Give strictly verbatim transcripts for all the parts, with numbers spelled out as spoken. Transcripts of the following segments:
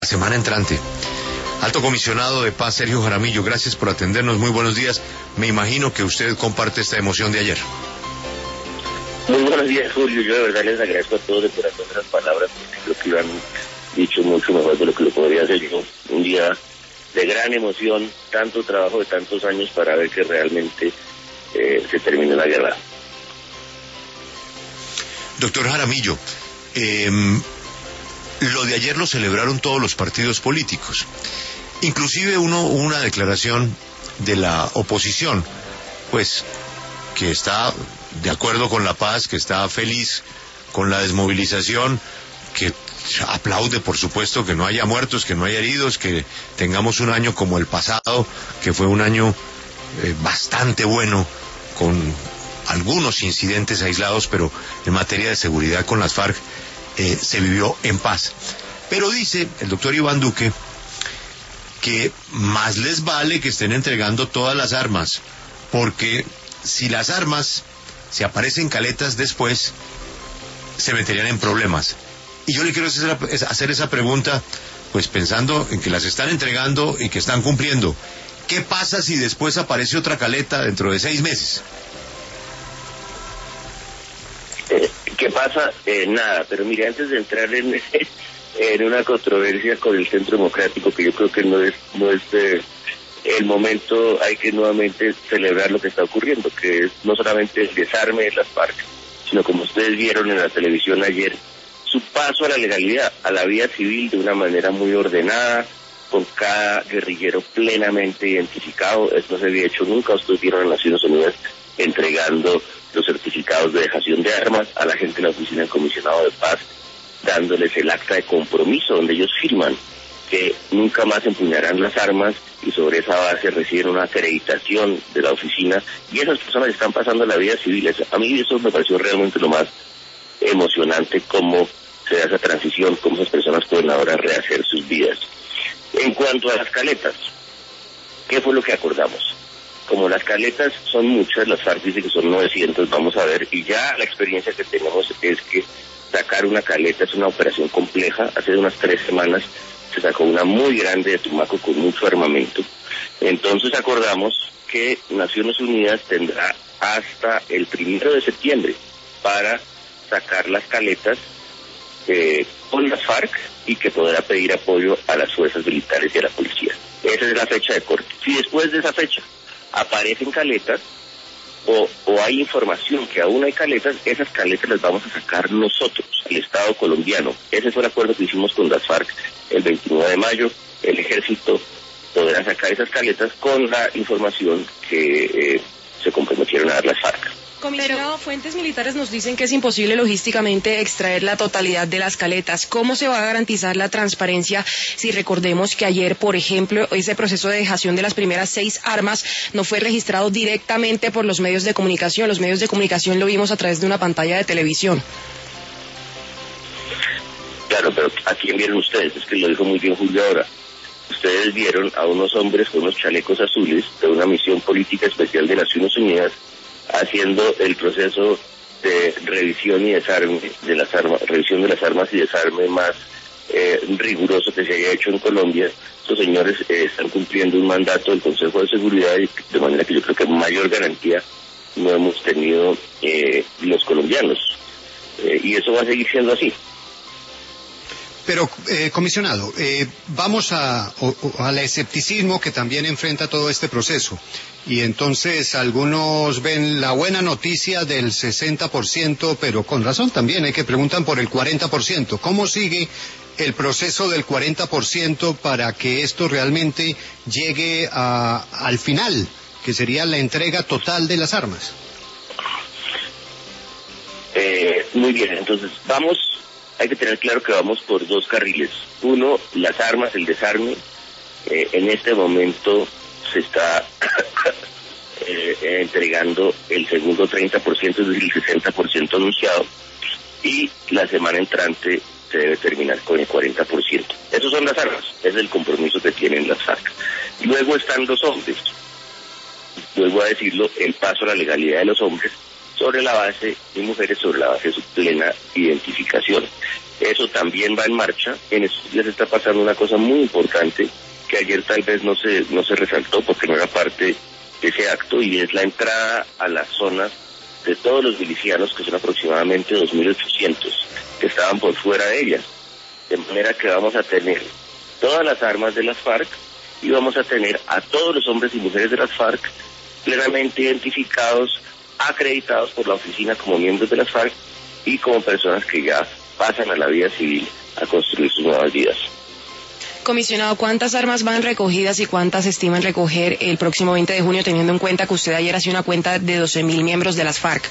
semana entrante. Alto Comisionado de Paz, Sergio Jaramillo, gracias por atendernos, muy buenos días. Me imagino que usted comparte esta emoción de ayer. Muy buenos días, Julio. Yo de verdad les agradezco a todos de corazón las palabras, porque creo que lo han dicho mucho mejor de lo que lo podría hacer yo. Un día de gran emoción, tanto trabajo de tantos años para ver que realmente eh, se termine la guerra. Doctor Jaramillo, eh, lo de ayer lo celebraron todos los partidos políticos. Inclusive uno, una declaración de la oposición, pues, que está de acuerdo con la paz, que está feliz con la desmovilización, que aplaude, por supuesto, que no haya muertos, que no haya heridos, que tengamos un año como el pasado, que fue un año eh, bastante bueno, con algunos incidentes aislados, pero en materia de seguridad con las FARC eh, se vivió en paz. Pero dice el doctor Iván Duque que más les vale que estén entregando todas las armas, porque si las armas se aparecen caletas después, se meterían en problemas. Y yo le quiero hacer, hacer esa pregunta, pues pensando en que las están entregando y que están cumpliendo. ¿Qué pasa si después aparece otra caleta dentro de seis meses? Eh, ¿Qué pasa? Eh, nada, pero mire, antes de entrar en, en una controversia con el Centro Democrático, que yo creo que no es, no es eh, el momento, hay que nuevamente celebrar lo que está ocurriendo, que es no solamente el desarme de las FARC, sino como ustedes vieron en la televisión ayer, su paso a la legalidad, a la vida civil de una manera muy ordenada, con cada guerrillero plenamente identificado. Esto no se había hecho nunca. Ustedes vieron en Naciones Unidas entregando los certificados de dejación de armas a la gente de la Oficina del Comisionado de Paz, dándoles el acta de compromiso donde ellos firman que nunca más empuñarán las armas y sobre esa base reciben una acreditación de la oficina, y esas personas están pasando la vida civil. A mí eso me pareció realmente lo más emocionante, cómo se da esa transición, cómo esas personas pueden ahora rehacer sus vidas. En cuanto a las caletas, ¿qué fue lo que acordamos? Como las caletas son muchas, las FARC dice que son novecientos, vamos a ver, y ya la experiencia que tenemos es que sacar una caleta es una operación compleja. Hace unas tres semanas se sacó una muy grande de Tumaco con mucho armamento. Entonces acordamos que Naciones Unidas tendrá hasta el primero de septiembre para sacar las caletas eh, con las FARC, y que podrá pedir apoyo a las fuerzas militares y a la policía. Esa es la fecha de corte. Si después de esa fecha aparecen caletas o, o hay información que aún hay caletas, esas caletas las vamos a sacar nosotros, el Estado colombiano. Ese fue el acuerdo que hicimos con las FARC el veintinueve de mayo. El ejército podrá sacar esas caletas con la información que eh, se comprometieron a dar las FARC. Comisionado, fuentes militares nos dicen que es imposible logísticamente extraer la totalidad de las caletas. ¿Cómo se va a garantizar la transparencia si recordemos que ayer, por ejemplo, ese proceso de dejación de las primeras seis armas no fue registrado directamente por los medios de comunicación? Los medios de comunicación lo vimos a través de una pantalla de televisión. Claro, pero ¿a quién vieron ustedes? Es que lo dijo muy bien Julio ahora. Ustedes vieron a unos hombres con unos chalecos azules de una misión política especial de Naciones Unidas haciendo el proceso de revisión y desarme de las armas, revisión de las armas y desarme más eh, riguroso que se haya hecho en Colombia. Estos señores eh, están cumpliendo un mandato del Consejo de Seguridad, y de manera que yo creo que mayor garantía no hemos tenido eh, los colombianos, eh, y eso va a seguir siendo así. Pero, eh, comisionado, eh, vamos a, o, al escepticismo que también enfrenta todo este proceso. Y entonces algunos ven la buena noticia del sesenta por ciento, pero con razón también, hay que preguntan por el cuarenta por ciento. ¿Cómo sigue el proceso del cuarenta por ciento para que esto realmente llegue a, al final, que sería la entrega total de las armas? Eh, muy bien, entonces vamos... Hay que tener claro que vamos por dos carriles. Uno, las armas, el desarme. Eh, en este momento se está eh, entregando el segundo treinta por ciento, es decir, el sesenta por ciento anunciado. Y la semana entrante se debe terminar con el cuarenta por ciento. Esas son las armas, ese es el compromiso que tienen las FARC. Luego están los hombres. Vuelvo a decirlo, el paso a la legalidad de los hombres sobre la base, y mujeres sobre la base de su plena identificación. Eso también va en marcha. En estos días está pasando una cosa muy importante que ayer tal vez no se, no se resaltó porque no era parte de ese acto, y es la entrada a las zonas de todos los milicianos, que son aproximadamente dos mil ochocientos, que estaban por fuera de ellas. De manera que vamos a tener todas las armas de las FARC y vamos a tener a todos los hombres y mujeres de las FARC plenamente identificados, acreditados por la oficina como miembros de las FARC y como personas que ya pasan a la vida civil a construir sus nuevas vidas. Comisionado, ¿cuántas armas van recogidas y cuántas estiman recoger el próximo veinte de junio, teniendo en cuenta que usted ayer hacía una cuenta de doce mil miembros de las FARC?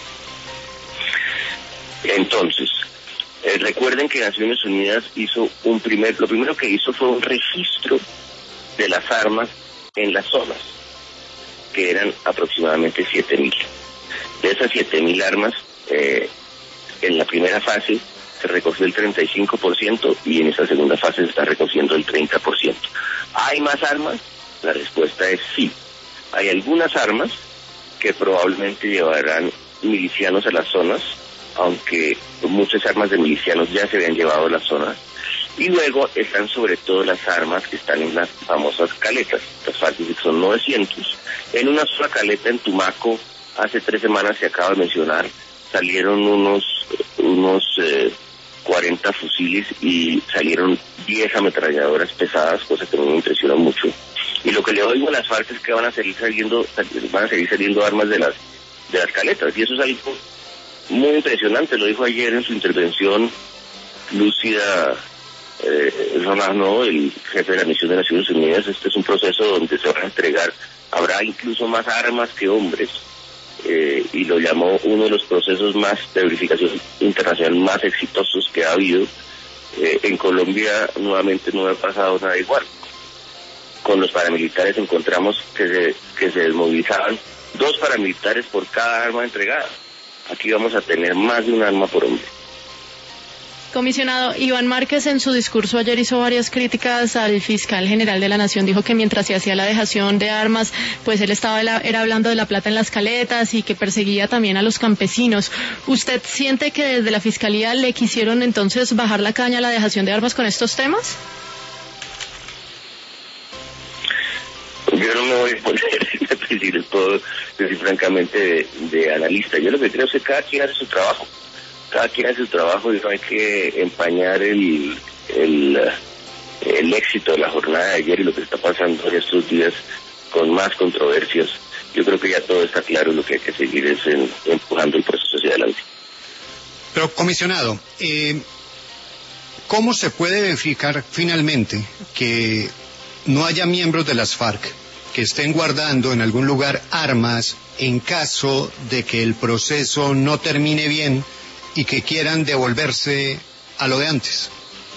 Entonces, eh, recuerden que Naciones Unidas hizo un primer, lo primero que hizo fue un registro de las armas en las zonas, que eran aproximadamente siete mil. De esas siete mil armas, eh, en la primera fase se recogió el treinta y cinco por ciento y en esa segunda fase se está recogiendo el treinta por ciento. ¿Hay más armas? La respuesta es sí. Hay algunas armas que probablemente llevarán milicianos a las zonas, aunque muchas armas de milicianos ya se habían llevado a las zonas. Y luego están sobre todo las armas que están en las famosas caletas. Las FARC dicen que son novecientos. En una sola caleta en Tumaco, hace tres semanas se acaba de mencionar, salieron unos unos eh, cuarenta fusiles y salieron diez ametralladoras pesadas, cosa que me impresiona mucho. Y lo que le oigo a las FARC es que van a seguir saliendo, van a seguir saliendo armas de las de las caletas, y eso es algo muy impresionante. Lo dijo ayer en su intervención lúcida eh, Romano, el jefe de la misión de Naciones Unidas. Este es un proceso donde se van a entregar, habrá incluso más armas que hombres. Eh, y lo llamó uno de los procesos más de verificación internacional más exitosos que ha habido. Eh, en Colombia nuevamente no ha pasado nada igual. Con los paramilitares encontramos que se, que se desmovilizaban dos paramilitares por cada arma entregada. Aquí vamos a tener más de un arma por hombre. Comisionado, Iván Márquez en su discurso ayer hizo varias críticas al fiscal general de la Nación. Dijo que mientras se hacía la dejación de armas, pues él estaba era hablando de la plata en las caletas y que perseguía también a los campesinos. ¿Usted siente que desde la fiscalía le quisieron entonces bajar la caña a la dejación de armas con estos temas? Yo no me voy a poner a decir todo, decir francamente de, de analista. Yo lo que creo es que cada quien hace su trabajo. Cada quien hace su trabajo y no hay que empañar el, el, el éxito de la jornada de ayer y lo que está pasando en estos días con más controversias. Yo creo que ya todo está claro, lo que hay que seguir es en, empujando el proceso hacia adelante. Pero, comisionado, eh, ¿cómo se puede verificar finalmente que no haya miembros de las FARC que estén guardando en algún lugar armas en caso de que el proceso no termine bien y que quieran devolverse a lo de antes?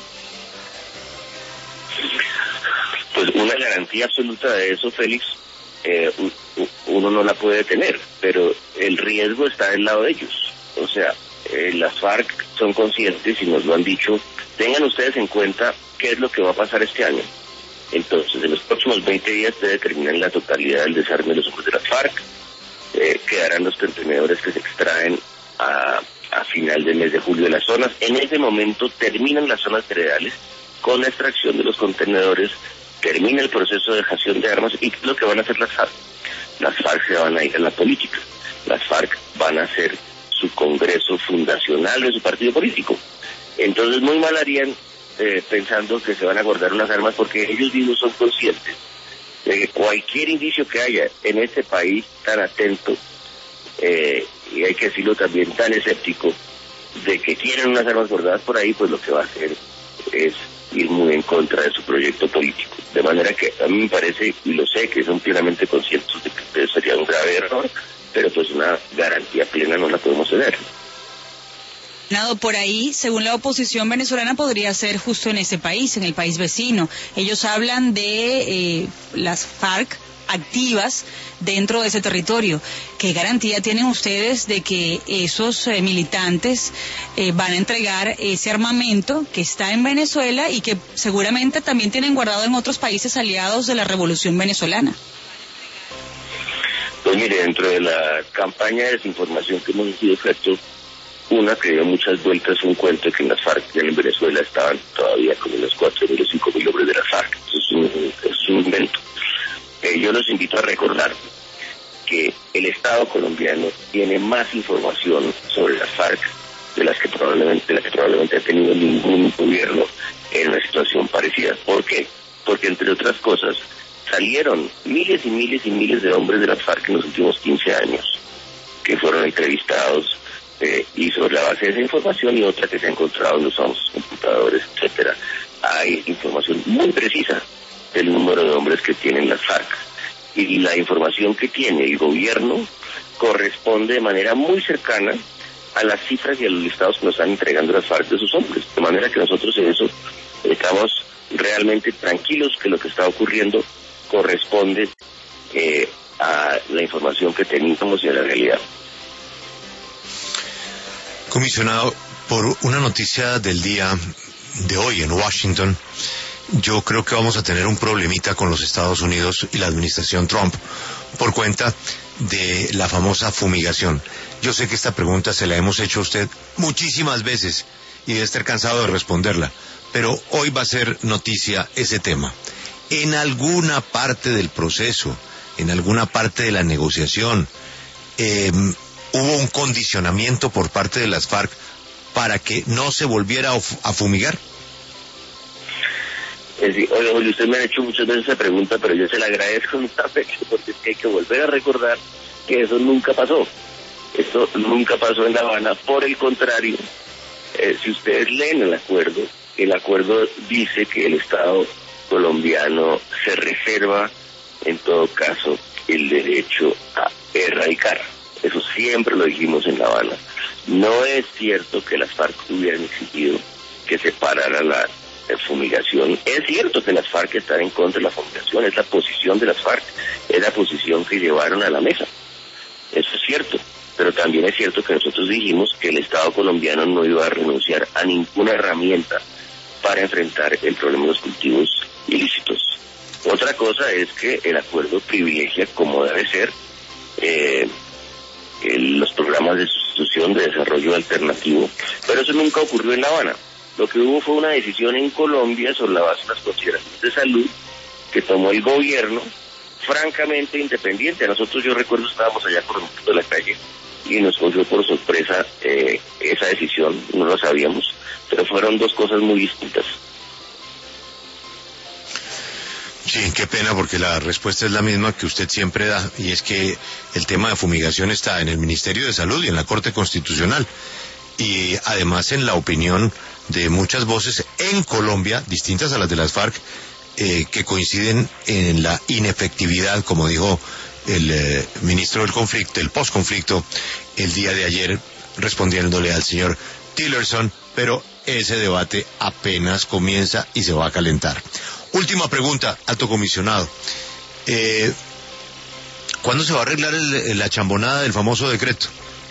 Pues una garantía absoluta de eso, Félix, eh, uno no la puede tener, pero el riesgo está del lado de ellos. O sea, eh, las FARC son conscientes y nos lo han dicho. Tengan ustedes en cuenta qué es lo que va a pasar este año. Entonces, en los próximos veinte días se determinan la totalidad del desarme de los hombres de las FARC. Eh, quedarán los contenedores que se extraen a, a final del mes de julio de las zonas. En ese momento terminan las zonas cereales con la extracción de los contenedores, termina el proceso de dejación de armas. ¿Y qué es lo que van a hacer las FARC? Las FARC se van a ir a la política. Las FARC van a hacer su congreso fundacional de su partido político. Entonces muy mal harían eh, pensando que se van a guardar unas armas, porque ellos mismos son conscientes de que cualquier indicio que haya en este país tan atento, eh, y hay que decirlo también tan escéptico, de que quieren unas armas guardadas por ahí, pues lo que va a hacer es ir muy en contra de su proyecto político. De manera que a mí me parece, y lo sé, que son plenamente conscientes de que sería un grave error, pero pues una garantía plena no la podemos tener. Por ahí, según la oposición venezolana, podría ser justo en ese país, en el país vecino. Ellos hablan de eh, las FARC activas dentro de ese territorio. ¿Qué garantía tienen ustedes de que esos eh, militantes eh, van a entregar ese armamento que está en Venezuela y que seguramente también tienen guardado en otros países aliados de la revolución venezolana? Pues mire, dentro de la campaña de desinformación que hemos sido efecto, una que dio muchas vueltas, un cuento de que en las FARC en Venezuela estaban todavía como unos cuatro mil o cinco mil hombres de las FARC. Eso es un, es un invento. Eh, yo los invito a recordar que el Estado colombiano tiene más información sobre las FARC de las que probablemente, de las que probablemente ha tenido ningún gobierno en una situación parecida. ¿Por qué? Porque entre otras cosas salieron miles y miles y miles de hombres de las FARC en los últimos quince años que fueron entrevistados eh, y sobre la base de esa información y otra que se ha encontrado en los famosos computadores, etcétera, hay información muy precisa del número de hombres que tienen las FARC, y la información que tiene el gobierno corresponde de manera muy cercana a las cifras y a los listados que nos están entregando las FARC de sus hombres, de manera que nosotros en eso estamos realmente tranquilos que lo que está ocurriendo corresponde eh, a la información que teníamos y a la realidad. Comisionado, por una noticia del día de hoy en Washington, yo creo que vamos a tener un problemita con los Estados Unidos y la administración Trump por cuenta de la famosa fumigación. Yo sé que esta pregunta se la hemos hecho a usted muchísimas veces y debe estar cansado de responderla, pero hoy va a ser noticia ese tema. En alguna parte del proceso, en alguna parte de la negociación, eh, hubo un condicionamiento por parte de las FARC para que no se volviera a fumigar. Es decir, oye, oye, usted me ha hecho muchas veces esa pregunta, pero yo se la agradezco nuevamente, porque es que hay que volver a recordar que eso nunca pasó. Eso nunca pasó en La Habana. Por el contrario, eh, si ustedes leen el acuerdo, el acuerdo dice que el Estado colombiano se reserva, en todo caso, el derecho a erradicar. Eso siempre lo dijimos en La Habana. No es cierto que las FARC hubieran exigido que se parara la fumigación. Es cierto que las FARC están en contra de la fumigación, es la posición de las FARC, es la posición que llevaron a la mesa. Eso es cierto, pero también es cierto que nosotros dijimos que el Estado colombiano no iba a renunciar a ninguna herramienta para enfrentar el problema de los cultivos ilícitos. Otra cosa es que el acuerdo privilegia, como debe ser, eh, el, los programas de sustitución de desarrollo alternativo, pero eso nunca ocurrió en La Habana. Lo que hubo fue una decisión en Colombia sobre la base de las consideraciones de salud que tomó el gobierno, francamente independiente. A nosotros, yo recuerdo, estábamos allá por el punto de la calle y nos cogió por sorpresa eh, esa decisión, no lo sabíamos, pero fueron dos cosas muy distintas. Sí, qué pena, porque la respuesta es la misma que usted siempre da, y es que el tema de fumigación está en el Ministerio de Salud y en la Corte Constitucional, y además en la opinión de muchas voces en Colombia, distintas a las de las FARC, eh, que coinciden en la inefectividad, como dijo el eh, ministro del conflicto, el posconflicto, el día de ayer, respondiéndole al señor Tillerson, pero ese debate apenas comienza y se va a calentar. Última pregunta, alto comisionado. Eh, ¿Cuándo se va a arreglar el, la chambonada del famoso decreto?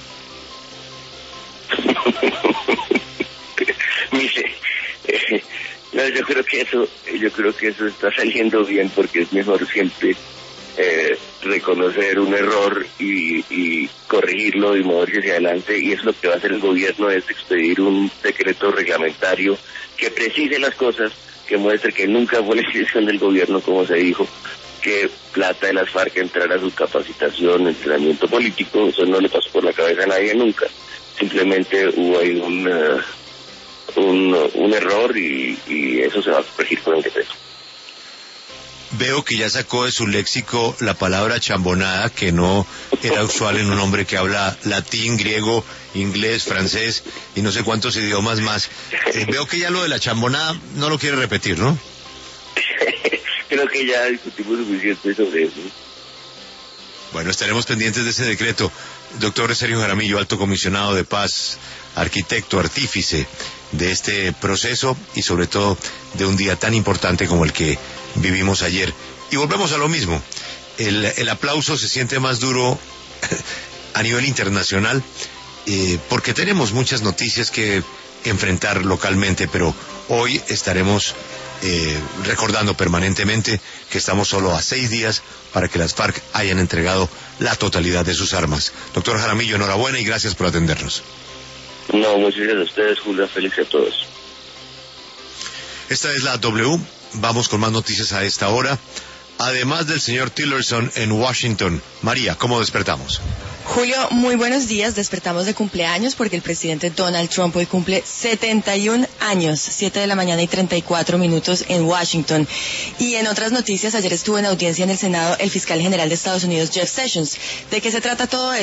Mire, eh, no, yo creo que eso, yo creo que eso está saliendo bien, porque es mejor siempre eh, reconocer un error y, y corregirlo y moverse hacia adelante, y es lo que va a hacer el gobierno, es expedir un decreto reglamentario que precise las cosas, que muestre que nunca fue la decisión del gobierno, como se dijo, que plata de las FARC entrara a su capacitación, entrenamiento político. Eso no le pasó por la cabeza a nadie nunca. Simplemente hubo ahí un, uh, un, un error y, y eso se va a corregir con el decreto. Veo que ya sacó de su léxico la palabra chambonada, que no era usual en un hombre que habla latín, griego, inglés, francés y no sé cuántos idiomas más. Eh, veo que ya lo de la chambonada no lo quiere repetir, ¿no? Creo que ya discutimos suficiente sobre eso. Bueno, estaremos pendientes de ese decreto. Doctor Sergio Jaramillo, alto comisionado de paz, arquitecto, artífice de este proceso y sobre todo de un día tan importante como el que vivimos ayer. Y volvemos a lo mismo. El, el aplauso se siente más duro a nivel internacional eh, porque tenemos muchas noticias que enfrentar localmente, pero hoy estaremos eh, recordando permanentemente que estamos solo a seis días para que las FARC hayan entregado la totalidad de sus armas. Doctor Jaramillo, enhorabuena y gracias por atendernos. No, muchas gracias a ustedes, Julio, feliz a todos. Esta es la W, vamos con más noticias a esta hora. Además del señor Tillerson en Washington, María, ¿cómo despertamos? Julio, muy buenos días. Despertamos de cumpleaños porque el presidente Donald Trump hoy cumple setenta y un años, siete de la mañana y treinta y cuatro minutos en Washington. Y en otras noticias, ayer estuvo en audiencia en el Senado el fiscal general de Estados Unidos, Jeff Sessions. ¿De qué se trata todo esto?